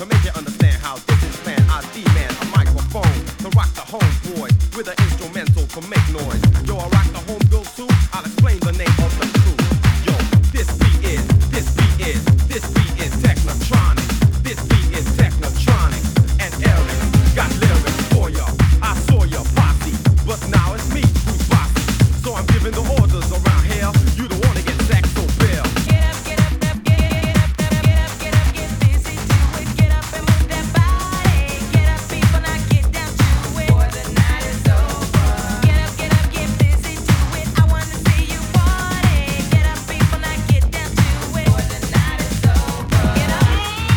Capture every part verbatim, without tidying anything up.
To make you understand how this is planned, I demand a microphone to rock the homeboy with an instrumental to make noise. Yo, I rock the home girl too. I'll explain the name of the crew. Yo, this beat is, this beat is, this beat is Technotronic. This beat is Technotronic. And Eric got lyrics for ya. I saw ya posse, but now it's me who's bossy. So I'm giving the orders around here. You don't wanna get sacked, so bail. Get up, get up, get up, get up, get up, get up, get busy to it. Get up and move that body. Get up, people, now get down to it. Boy, the night is over. Get up, get up, get busy to it. I wanna see you party. Get up, people, now get down to it. Boy, the night is over. Get up.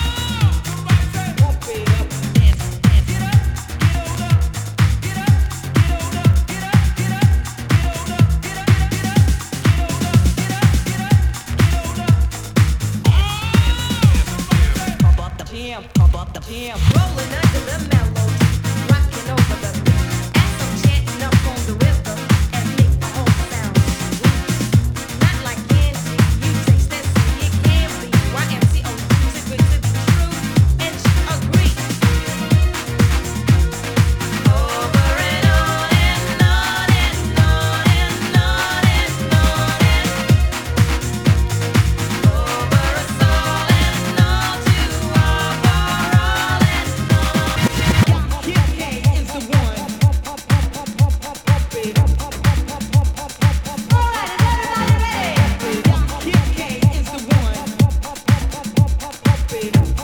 Pump it up. Get up, get on up. Get up, get on up. Get up, get up, get on up. Get up, get up, get on up. Get up, get up, get on up. Pump up the jam, pump up the jam. Rolling under the melody, rocking over the beat. As I'm chanting up on the rhythm and make my own sound sweet. Not like Angie, you taste that say it can be. Y M C A music with to be true, and she agree. Over and on and on and on and on and on and over us all and all to our all and on. Kid K is the one. Pump it up. All right, is everybody ready? Kid K is the one. Pump it up.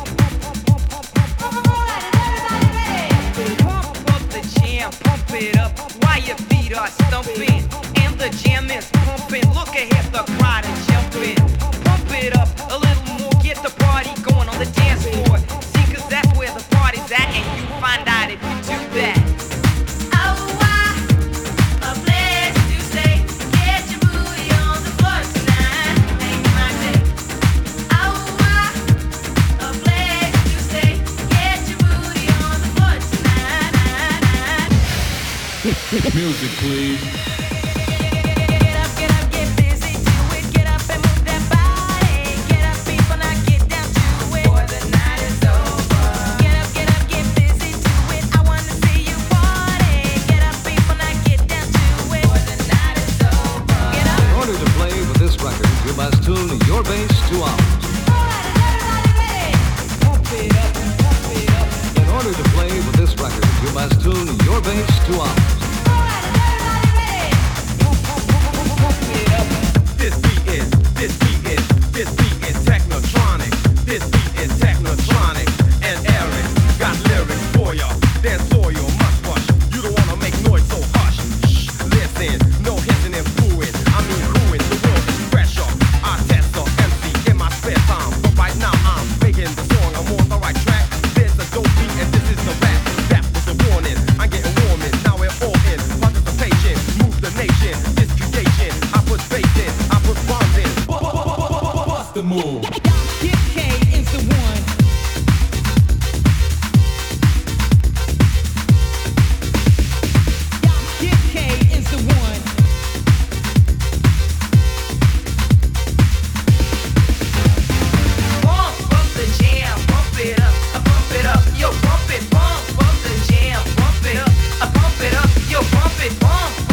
All right, is everybody ready? Pump up the jam, pump it up while your feet are stumping and the jam is pumping. Look ahead, the crowd is jumping. Pump it up a little more, get the party going on the dance floor. See, 'cause that's where the party's at, and you find out if you do that. Oh, why? A place to stay. Get your booty on the floor tonight. Make my day. Oh, why? A place to stay. Get your booty on the floor tonight. Music, please. Get up, get up, get busy to it. Get up and move that body. Get up, people, now get down to it. Boy, the night is over. Get up, get up, get busy to it. I wanna see you party. Get up, people, now get down to it. Boy, the night is over. Get up. In order to play with this record, you must tune your bass to ours. All right, is everybody ready? Pump it up, pump it up. In order to play with this record, you must tune your bass to ours. All right, is everybody ready? Pump, pump, pump, pump, pump it up. This beat is, this beat is, this beat is Technotronic. This beat is Technotronic. And Eric got lyrics for ya. Dance for you, must rush. You don't wanna make noise, so hush. Shh, listen, no hissing and booing. I mean whoing, the world is pressure. I test the M C in my spare time, but right now I'm making the song. I'm on the right track. There's a dope beat and this is the rap. That was the warning. I'm getting warming. Now we're all in. Participation, move the nation. This creation, I put faith in, I put bombs in. Bust the move. Kid K is the one. Kid K is the one. Pump up the jam, pump it up, I pump it up, yo, pump it, pump up the jam, pump it up, I pump it up, yo, pump it, pump